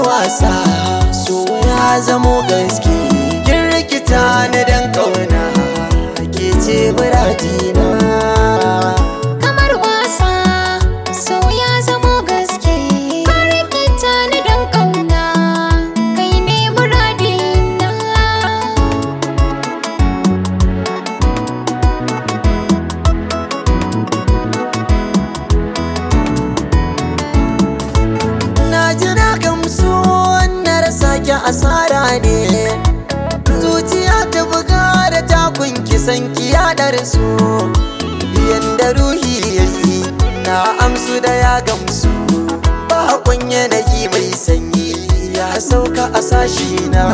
wasa so ya zamo gaske kin rikita ni dan kauna ke ce muradina kamar wasa so ya zamo gaske ka rikita ni dan kauna kai ne muradina asara ne zuciya ta buga da takun kisan kiyadar su yanda ruhi yayi na amsu da ya gamsu bakon yanayi mai sanyi ya sauka a sashi na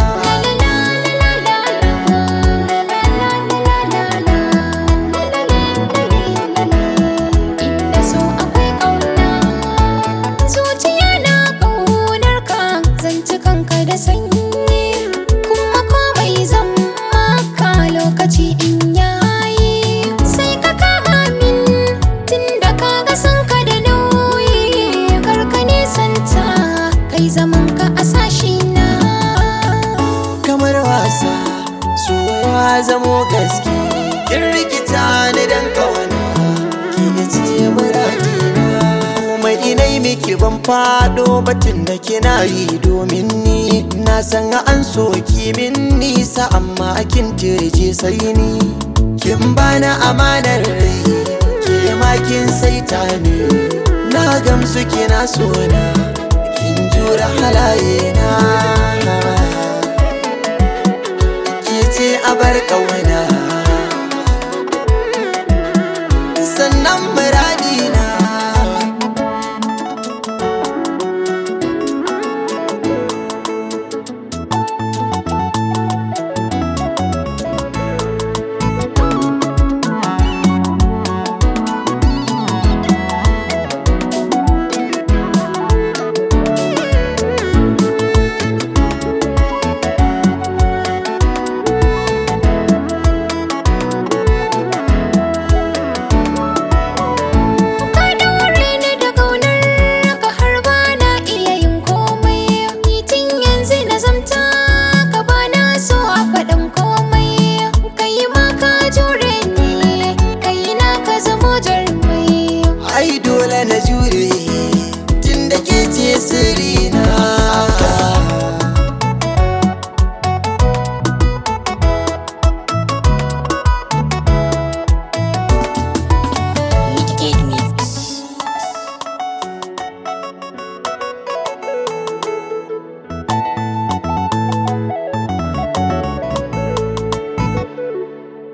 da sanyi kuma komai zan maka lokaci in yayi sai ka kama min tunda ka ga san ka da nauyi karka nisanta kai zaman ka a sashi na kamar wasa so ya zamo gaske kin rikita ni dan kawana kin ce muradina kuma inai miki ban fado batun da kina yi domin ni na san an soki min nisa amma kin teje sai ni kin bana amanar rai ke ma kin saita ni na gamsu kina sona kin jura halaye na